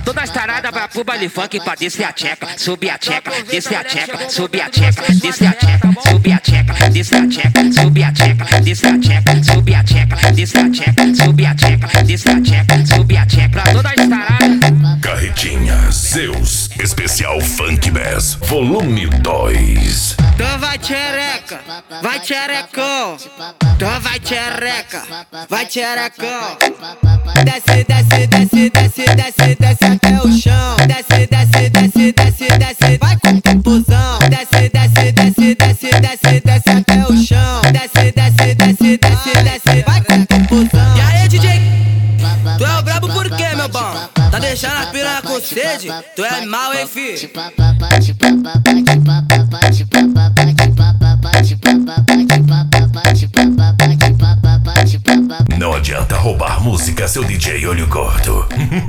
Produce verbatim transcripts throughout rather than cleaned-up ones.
todas as taradas, vai pro baile funk pra descer a tcheca, subir a tcheca, descer a tcheca, subir a tcheca, descer a tcheca, subir a tcheca, descer a tcheca, subir a tcheca, descer a tcheca, subir a tcheca, descer a tcheca, subir a tcheca, descer a tcheca, subir a tcheca, pra todas as taradas. Carretinha Zeus, especial Funk Bass, volume dois. Então vai tchereca, vai tcherecão. Então vai tchereca, vai tcherecão. Desce, desce, desce, desce, desce, desce até o chão. Desce, desce, desce, desce, desce, vai com confusão. Desce, desce, desce, desce, desce, desce até o chão. Desce, desce, desce, desce, desce, vai com confusão. E aí, D J? Tu é o brabo por quê, meu bom? Tá deixando a piranha com sede? Tu é mal, hein, fi? Não adianta roubar música, seu D J olho gordo.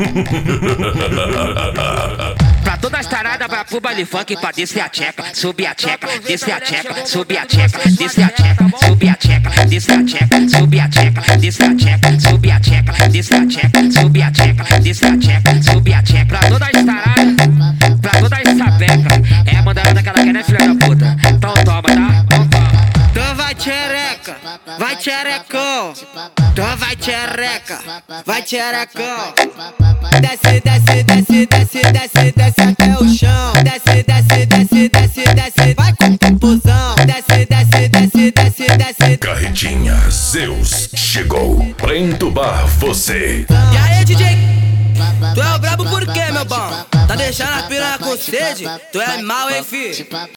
Pra todas as taradas, vai pro baile funk pra descer a tcheca, subir a tcheca, descer a tcheca, subir a tcheca, descer a tcheca, subir a tcheca, descer a tcheca, subir a tcheca, descer a tcheca, subir a tcheca, descer a tcheca, subir a tcheca, descer a tcheca, subir a tcheca. Pra todas as taradas, pra todas as sapecas, é a mandarada que ela quer, né, filha da puta? Então toma, tá? Então toma. Então vai tchereca, vai tcherecão. Então vai tchereca, vai tcherecão. Desce, desce, desce, desce, desce, desce até o chão. Desce, desce, desce, desce, desce, vai com confusão. Desce, desce, desce, desce, desce. Carretinha Zeus chegou pra entubar você. E aí, D J? Tu é o brabo por quê, meu bom? Tá deixando a piranha com sede? Tu é mal, hein, fi?